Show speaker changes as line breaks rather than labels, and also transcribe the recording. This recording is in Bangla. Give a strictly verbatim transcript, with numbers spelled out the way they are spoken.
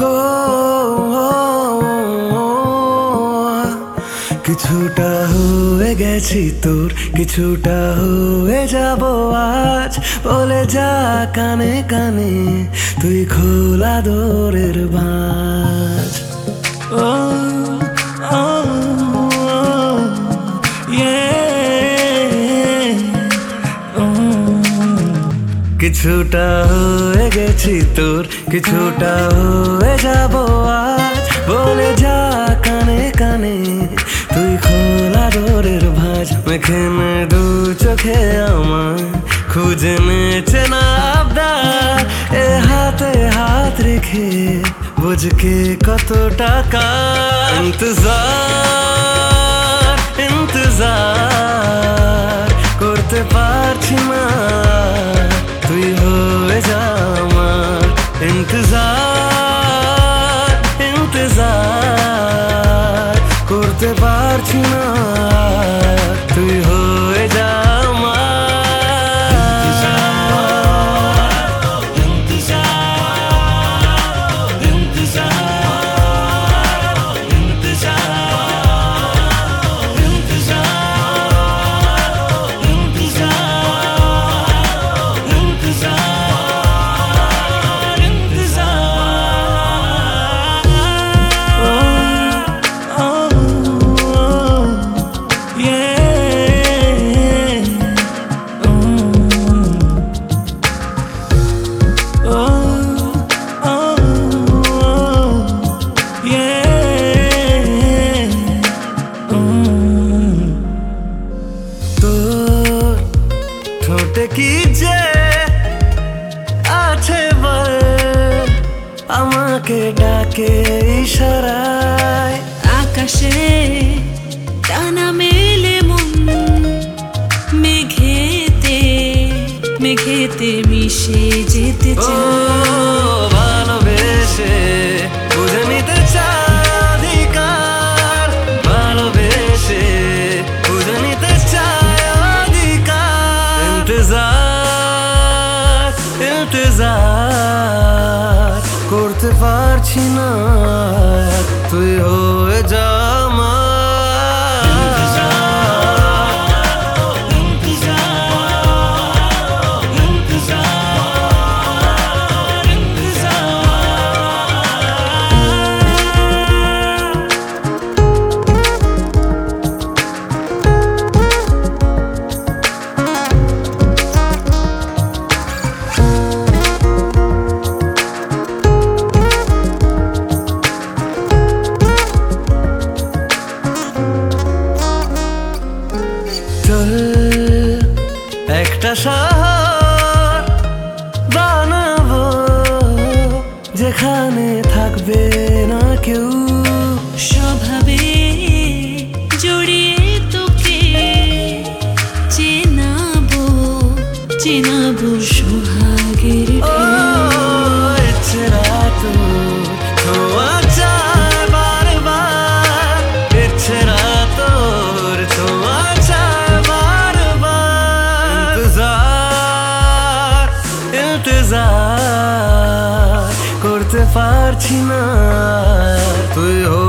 কিছুটা হয়ে গেছি তোর, কিছুটা হয়ে যাব আজ। বলে যা কানে কানে তুই খোলা দোরের ভাঁজ। ও ও কিছুটা হয়ে গেছি তোর, কিছুটা হয়ে যাব আজ। বলে যা কানে কানে তুই খোলা দোরের ভাঁজ। মেখে নে দু চোখে আমার, খুঁজে নেছে না আবদার। এ হাতে হাত রেখে বুঝকে কত টাকা ইন্তজার ইন্তজার করতে পারছি না। তুই হয়ে যা আমার ইন্তজার ইন্তজার করতে পারছি না। তুই হয়ে যা ঠোঁটে কি যে আছে বল, আমাকে ডাকে ইশারায়।
আকাশে টানা মেলে মন, মেঘেতে মেঘেতে মিশে যেতে চায়।
ভালোবেসে বুঝে নিতে চায় অধিকার, ভালোবেসে বুঝে নিতে চায় অধিকার। ইন্তজার ইন্তজার করতে পারছি না, তুই হয়ে যা আমার। একটা শহর বানাবো যেখানে থাকবে না কেউ।
স্বভাবে জড়িয়ে তোকে চেনাবো চেনাবো সোহাগের
ইচ্ছে রাত ছোঁয়া চায় বারবার, ইচ্ছে রাত ছোঁয়া চায় বারবার। ইন্তজার ইন্তজার করতে পারছি না, তুই